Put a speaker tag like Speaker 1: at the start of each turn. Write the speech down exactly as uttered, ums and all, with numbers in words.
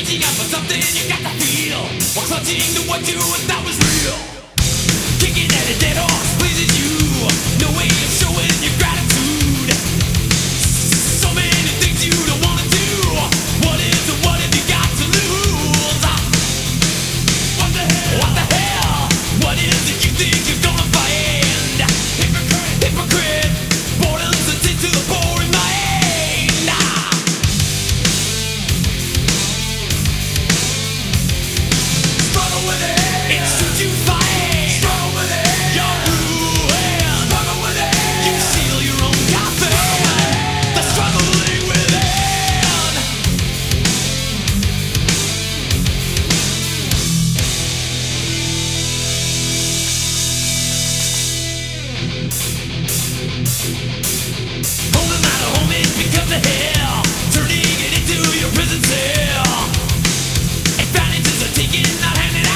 Speaker 1: Reaching out for something you got to feel, while clutching to what you thought was real. Kicking at a dead horse pleases you, no way of showing your gratitude. So many things you don't wanna do. What is and what have you got to lose? What the hell? What the hell? What is it you think you're gonna find? Hypocrite, hypocrite, boredom's a tin to the boring mind. Struggle with it. It's true to fight. Struggle with it. You're ruined. Struggle with it. You seal your own coffin. The struggling within. Holding out a home, it becomes a hell, turning it into your prison cell. Advantages are taken, not handed